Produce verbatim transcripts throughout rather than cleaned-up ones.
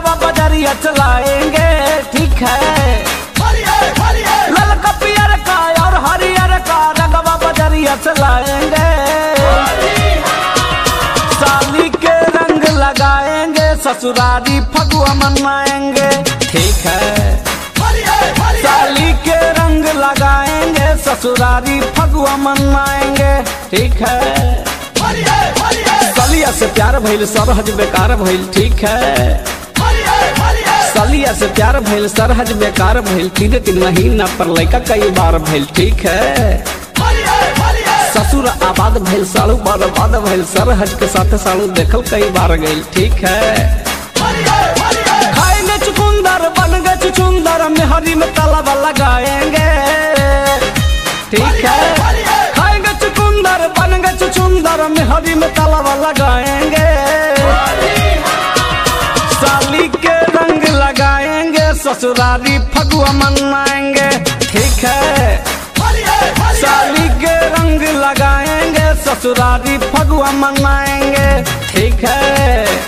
रंगवा बजरिया चलाएंगे, ठीक है। ललका पियर का और हरियर का रंगवा बजरिया चलाएंगे, साली के रंग लगाएंगे, ससुरारी फगुआ मनाएंगे, ठीक है। साली के रंग लगाएंगे, ससुरारी फगुआ मनाएंगे, ठीक है। सालिया से प्यार भइल सरहज बेकार भइल, ठीक है। सालिया से प्यार भइल सरहज बेकार भइल, तीन तीन महीना पर लड़का कई बार भइल, ठीक है। ससुर आबाद भइल सालू बर्बाद भइल, सरहज के साथ सालू देखल कई बार गइल, ठीक है। खाएंगे चुकुंदर बन गए चुचुंदर, मेहरी में तालाबा लगाएंगे, ठीक है। खाएंगे चुकुंदर बन गए चुचुंदर, मेहरी में तालाबा लगाएंगे, साली के रंग लगाएंगे, ससुरारी फगुआ मनाएंगे, ठीक है। साली के रंग लगाएंगे, ससुरारी फगुआ मनाएंगे, ठीक है।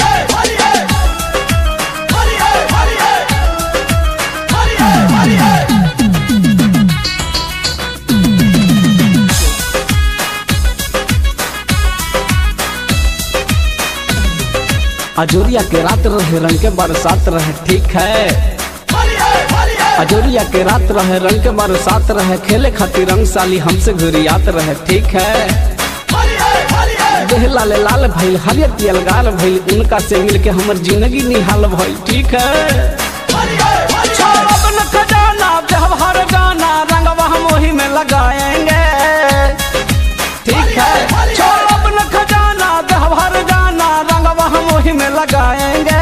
अजोरिया के रात रहे रंग के बरसात रहे, ठीक है। अजोरिया के रात रहे रंग के बरसात रहे, खेले खातिर रंग साली हमसे घुरियात रहे, ठीक है। देह लाले लाल भइल हरियर पियल गाल भइल, उनका से मिल के हमर जिंदगी निहाल भइल, ठीक है। छोड़ब न खजाना जब हर गाना रंगवा हम वही में लगाएंगे, ठीक है। छोड़ब न खजाना जब हर गाना रंगवा हम वही में लगाएंगे,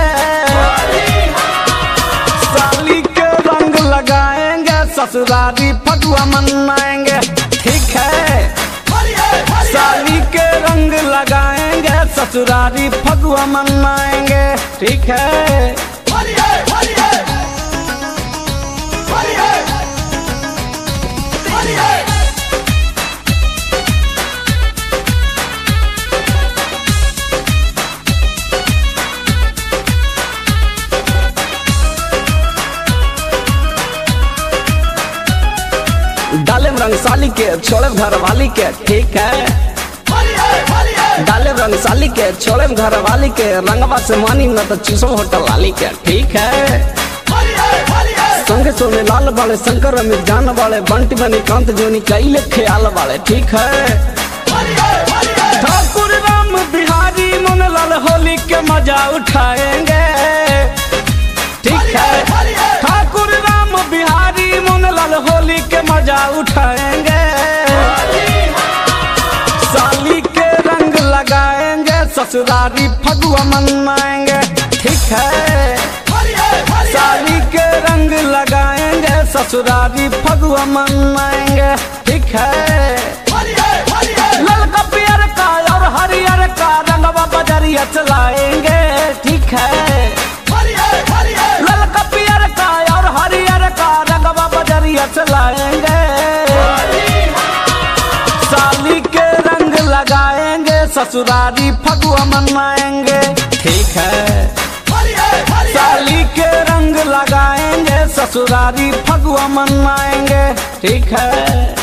साली के रंग लगाएंगे, ससुरारी फगुआ मनाएंगे, ठीक है। साली के रंग लगाएंगे, ससुरारी फगुआ मनाएंगे, ठीक है। डालेम रंग साली के छोड़े घर वाली के, ठीक है। डालेम रंग साली के छोड़े घर वाली के, रंगवा से मानी न तो चूसो होटल वाली के, ठीक है। संगे सोने लाल वाले शंकर अमित जान वाले, बंटी बनी कांत जोनी कैले ख्याल वाले, ठीक है। ठाकुर राम बिहारी मोन लाल होली के मजा उठाएंगे, ठीक है। ठाकुर राम बिहारी मोन लाल होली के मजा उठाएंगे, साली के रंग लगाएंगे, ससुरारी फगुआ मनाएंगे, ठीक है। साली के रंग लगाएंगे, ससुरारी फगुआ मनाएंगे, ठीक है। ललका पियर का और हरियर का रंगवा बजरिया चलाएंगे, ठीक है। ललका पियर का और हरियर का रंगवा बजरिया चलाएंगे, साली के रंग लगाएंगे, ससुरारी फगुआ मनाएंगे, ठीक है। साली के रंग लगाएंगे, ससुरारी फगुआ मनाएंगे, ठीक है।